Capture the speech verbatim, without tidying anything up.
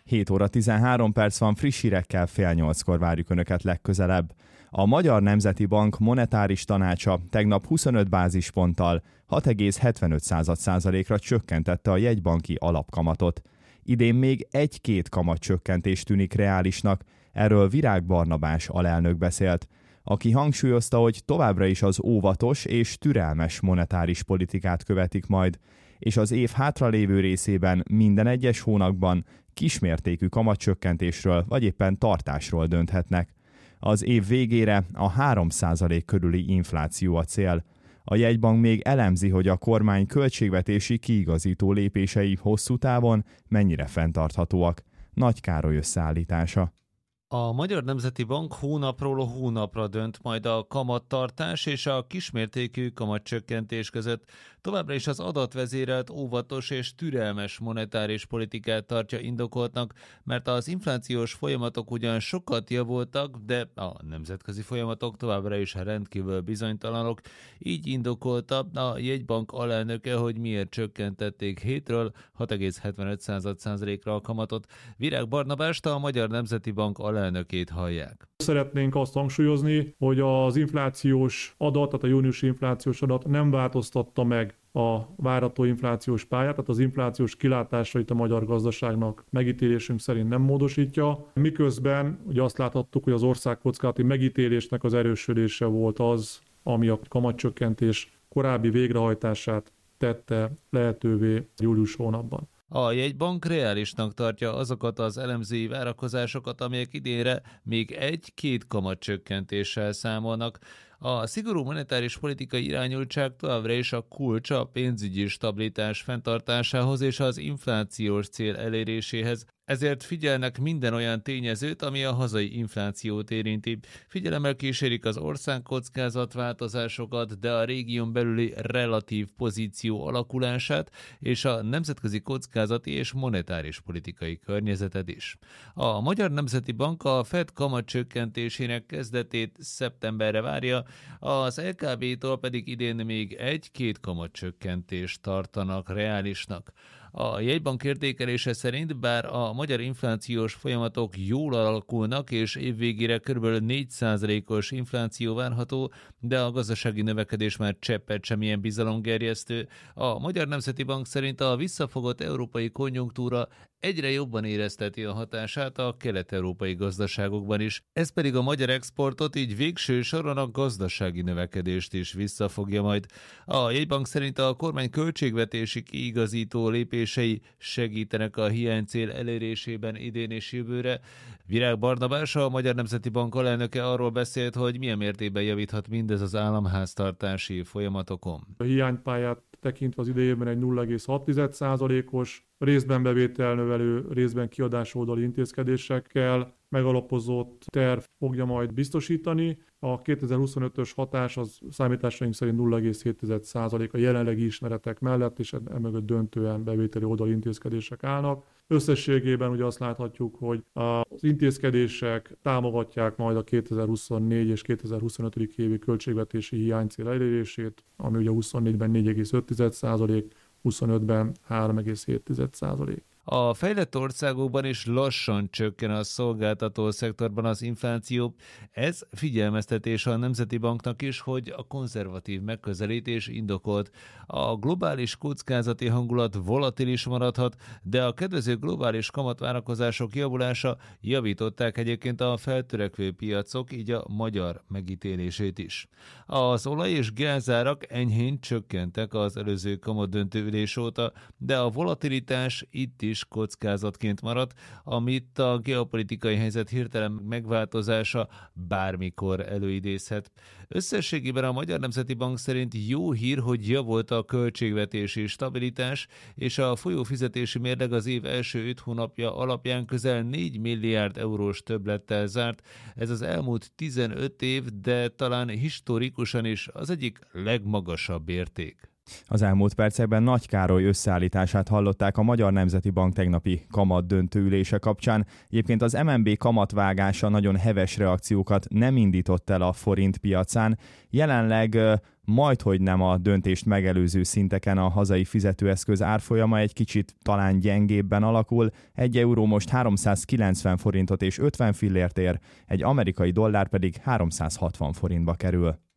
hét óra tizenhárom perc van, friss hírekkel fél nyolckor várjuk Önöket legközelebb. A Magyar Nemzeti Bank monetáris tanácsa tegnap huszonöt bázisponttal hat egész hetvenöt százalékra csökkentette a jegybanki alapkamatot. Idén még egy-két kamatcsökkentés tűnik reálisnak, erről Virág Barnabás alelnök beszélt, aki hangsúlyozta, hogy továbbra is az óvatos és türelmes monetáris politikát követik majd, és az év hátralévő részében minden egyes hónapban kismértékű kamatcsökkentésről vagy éppen tartásról dönthetnek. Az év végére a három százalék körüli infláció a cél. A jegybank még elemzi, hogy a kormány költségvetési kiigazító lépései hosszú távon mennyire fenntarthatóak. Nagy Károly összeállítása. A Magyar Nemzeti Bank hónapról hónapra dönt majd a kamattartás és a kismértékű kamatcsökkentés között. Továbbra is az adatvezérelt, óvatos és türelmes monetáris politikát tartja indokoltnak, mert az inflációs folyamatok ugyan sokat javultak, de a nemzetközi folyamatok továbbra is rendkívül bizonytalanok. Így indokolta a jegybank alelnöke, hogy miért csökkentették hétről hat egész hetvenöt százalékra a kamatot. Virág Barnabást, a Magyar Nemzeti Bank alelnökét hallják. Szeretnénk azt hangsúlyozni, hogy az inflációs adat, tehát a júniusi inflációs adat nem változtatta meg a várható inflációs pályát, tehát az inflációs kilátásait a magyar gazdaságnak megítélésünk szerint nem módosítja. Miközben ugye azt láthattuk, hogy az országkockázati megítélésnek az erősödése volt az, ami a kamatcsökkentés korábbi végrehajtását tette lehetővé július hónapban. A jegybank reálisnak tartja azokat az elemzői várakozásokat, amelyek idénre még egy-két kamatcsökkentéssel számolnak. A szigorú monetáris politikai irányultság továbbra is a kulcs a pénzügyi stabilitás fenntartásához és az inflációs cél eléréséhez. Ezért figyelnek minden olyan tényezőt, ami a hazai inflációt érinti. Figyelemmel kísérik az ország kockázatváltozásokat, de a régión belüli relatív pozíció alakulását és a nemzetközi kockázati és monetáris politikai környezetet is. A Magyar Nemzeti Bank a Fed kamatcsökkentésének kezdetét szeptemberre várja, az el ká bé-tól pedig idén még egy-két kamatcsökkentést tartanak reálisnak. A jegybank értékelése szerint, bár a magyar inflációs folyamatok jól alakulnak, és évvégére kb. négy százalékos infláció várható, de a gazdasági növekedés már cseppet semmilyen bizalomgerjesztő. A Magyar Nemzeti Bank szerint a visszafogott európai konjunktúra egyre jobban érezteti a hatását a kelet-európai gazdaságokban is. Ez pedig a magyar exportot, így végső soron a gazdasági növekedést is visszafogja majd. A jegybank szerint a kormány költségvetési kiigazító lépései segítenek a hiánycél elérésében idén és jövőre. Virág Barnabás, a Magyar Nemzeti Bank alelnöke arról beszélt, hogy milyen mértékben javíthat mindez az államháztartási folyamatokon. A hiánypályát tekintve az idejében egy nulla egész hat százalékos, részben bevételnövelő, részben kiadás oldali intézkedésekkel megalapozott terv fogja majd biztosítani. A kétezer-huszonötös hatás az számításaink szerint nulla egész hét százalék a jelenlegi ismeretek mellett, és emögött döntően bevételi oldali intézkedések állnak. Összességében ugye azt láthatjuk, hogy az intézkedések támogatják majd a kétezer-huszonnégy és kétezer-huszonöt évi költségvetési hiánycél elérését, ami ugye huszonnégyben négy egész öt százalék, huszonötben három egész hét százalék. A fejlett országokban is lassan csökken a szolgáltató szektorban az infláció. Ez figyelmeztetés a Nemzeti Banknak is, hogy a konzervatív megközelítés indokolt. A globális kockázati hangulat volatilis maradhat, de a kedvező globális kamatvárakozások javulása javították egyébként a feltörekvő piacok, így a magyar megítélését is. Az olaj- és gázárak enyhén csökkentek az előző kamatdöntő ülés óta, de a volatilitás itt is kockázatként maradt, amit a geopolitikai helyzet hirtelen megváltozása bármikor előidézhet. Összességében a Magyar Nemzeti Bank szerint jó hír, hogy javult a költségvetési stabilitás, és a folyófizetési mérleg az év első öt hónapja alapján közel négy milliárd eurós többlettel zárt. Ez az elmúlt tizenöt év, de talán historikusan is az egyik legmagasabb érték. Az elmúlt percekben Nagy Károly összeállítását hallották a Magyar Nemzeti Bank tegnapi kamat döntőülése kapcsán. Egyébként az em en bé kamatvágása nagyon heves reakciókat nem indított el a forint piacán. Jelenleg majdhogy nem a döntést megelőző szinteken a hazai fizetőeszköz árfolyama egy kicsit talán gyengébben alakul. Egy euró most háromszázkilencven forintot és ötven fillért ér, egy amerikai dollár pedig háromszázhatvan forintba kerül.